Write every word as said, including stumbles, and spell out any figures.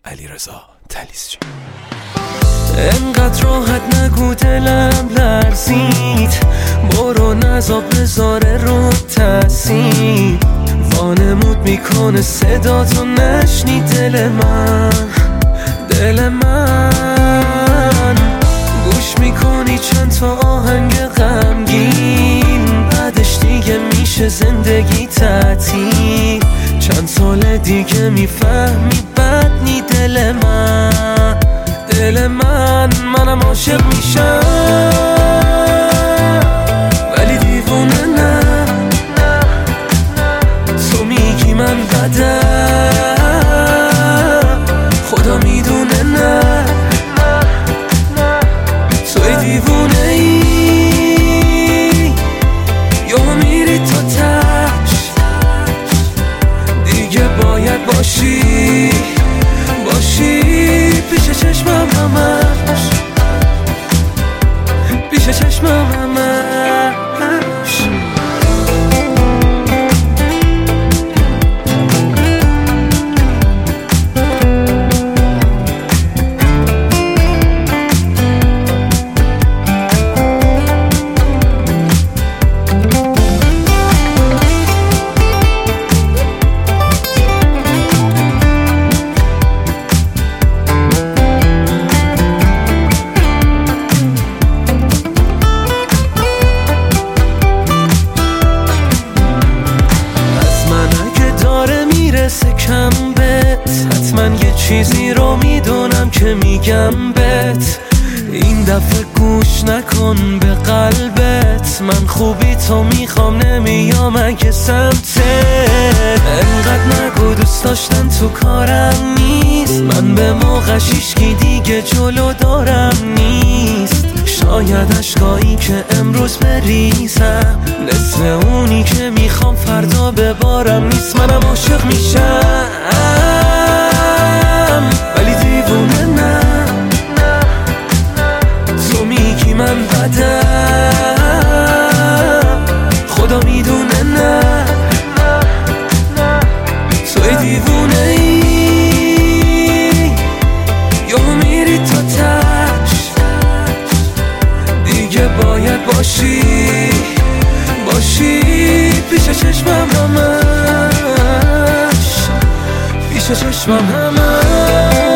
علیرضا طلیسچی. انقدر راحت نگو دلم لرزید، برو نذاب بذاره رو تاثیر، وانمود میکنه صدا تو نشنی دل من، دل من گوش میکنی چند تا آهنگ غمگین، بعدش دیگه میشه زندگی تعطیل، چند سال دیگه میفهمی بد نی دل من، دل من منم عاشق میشم ولی دیوونه نه، تو میگی من بدم خدا میدونه نه، توی دیوونه ای یا میری تا تش، دیگه باید باشی باشی پیش چشمم همش، پیش چشمم همش. کم بهت حتما یه چیزی رو میدونم که میگم بهت، این دفعه گوش نکن به قلبت، من خوبی تو میخوام نمیام اگه سمتت، انقدر نگو دوست داشتن تو کارم نیست، من به موقعش هیچکی دیگه جلو دارم نیست، شاید عشقایی که امروز بریزم نصف اونی که میخوام فردا ببارم نیست، منم عاشق میشم ولی دیوونه نه، تو میگی من بدم خدا میدونه نه، توی دیوونه ای یا میری تا تش، دیگه باید باشی باشی پیش چشمم همش، پیش چشمم همش.